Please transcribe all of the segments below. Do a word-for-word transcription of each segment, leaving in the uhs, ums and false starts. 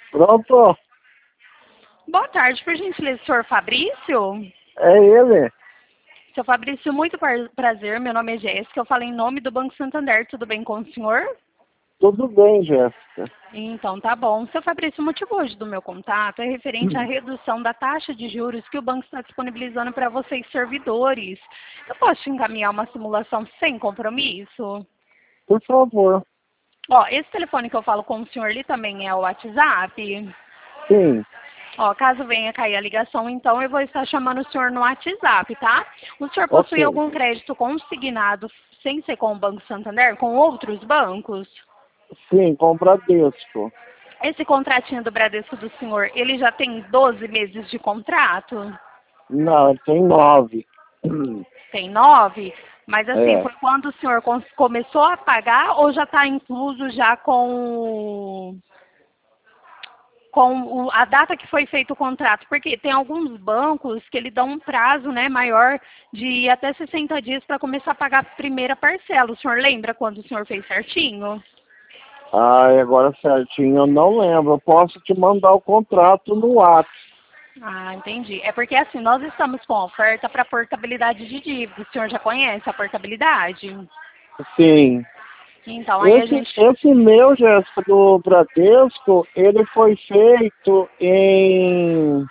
Pronto, Boa tarde, por gentileza, senhor Fabrício. é ele. Seu Fabrício, muito par- prazer, meu nome é Jéssica, eu falo em nome do Banco Santander, tudo bem com o senhor? Tudo bem, Jéssica. Então, tá bom. Seu Fabrício, o motivo hoje do meu contato é referente à redução da taxa de juros que o banco está disponibilizando para vocês, servidores. Eu posso te encaminhar uma simulação sem compromisso? Por favor. Ó, esse telefone que eu falo com o senhor, ele também é o WhatsApp? Sim, Ó, caso venha cair a ligação, então eu vou estar chamando o senhor no WhatsApp, tá? O senhor possui ok. algum crédito consignado sem ser com o Banco Santander, com outros bancos? Sim, com o Bradesco. Esse contratinho do Bradesco do senhor, ele já tem doze meses de contrato? Não, tem nove. Tem nove? Mas assim, É. foi quando o senhor cons- começou a pagar ou já está incluso já com com o- a data que foi feito o contrato, porque tem alguns bancos que ele dão um prazo, né, maior de até sessenta dias para começar a pagar a primeira parcela. O senhor lembra quando o senhor fez certinho? Ah, e agora certinho, eu não lembro. Eu posso te mandar o contrato no WhatsApp. Ah, entendi. É porque assim, nós estamos com oferta para portabilidade de dívida. O senhor já conhece a portabilidade? Sim. Então, aí a Esse, gente... esse meu, Jéssica, do Bradesco, ele foi feito em,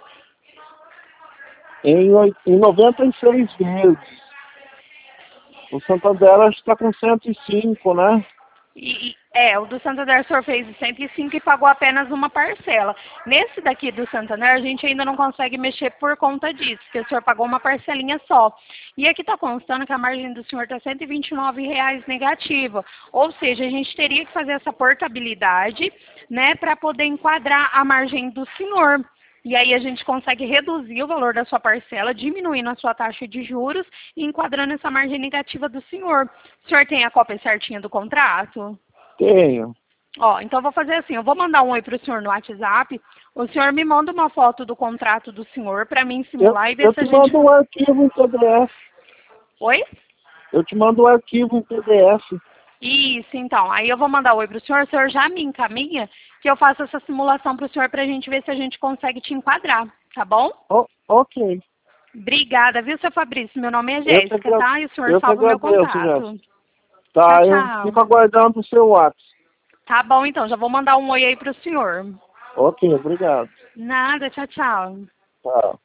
em, oit- em noventa e seis vezes. O Santander acho que está com cento e cinco, né? E, e- é, o do Santander o senhor fez de cento e cinco e pagou apenas uma parcela. Nesse daqui do Santander, a gente ainda não consegue mexer por conta disso, porque o senhor pagou uma parcelinha só. E aqui está constando que a margem do senhor está cento e vinte e nove reais negativa. Ou seja, a gente teria que fazer essa portabilidade, né, para poder enquadrar a margem do senhor. E aí a gente consegue reduzir o valor da sua parcela, diminuindo a sua taxa de juros e enquadrando essa margem negativa do senhor. O senhor tem a cópia certinha do contrato? Tenho. Ó, então eu vou fazer assim, eu vou mandar um oi para o senhor no WhatsApp, o senhor me manda uma foto do contrato do senhor para mim Eu, simular e ver eu se a te gente... mando um arquivo em P D F. Oi? Eu te mando um arquivo em P D F. Isso, então. Aí eu vou mandar oi para o senhor, o senhor já me encaminha que eu faço essa simulação para o senhor para a gente ver se a gente consegue te enquadrar, tá bom? O- ok. Obrigada, viu, seu Fabrício? Meu nome é Eu que, Jéssica, agra- tá? E o senhor eu que salva o meu agradeço, Jéssica. contato. Tchau, Tá, eu tchau. fico aguardando o seu WhatsApp. Tá bom, então. Já vou mandar um oi aí para o senhor. Ok, obrigado. Nada, tchau, tchau. Tchau.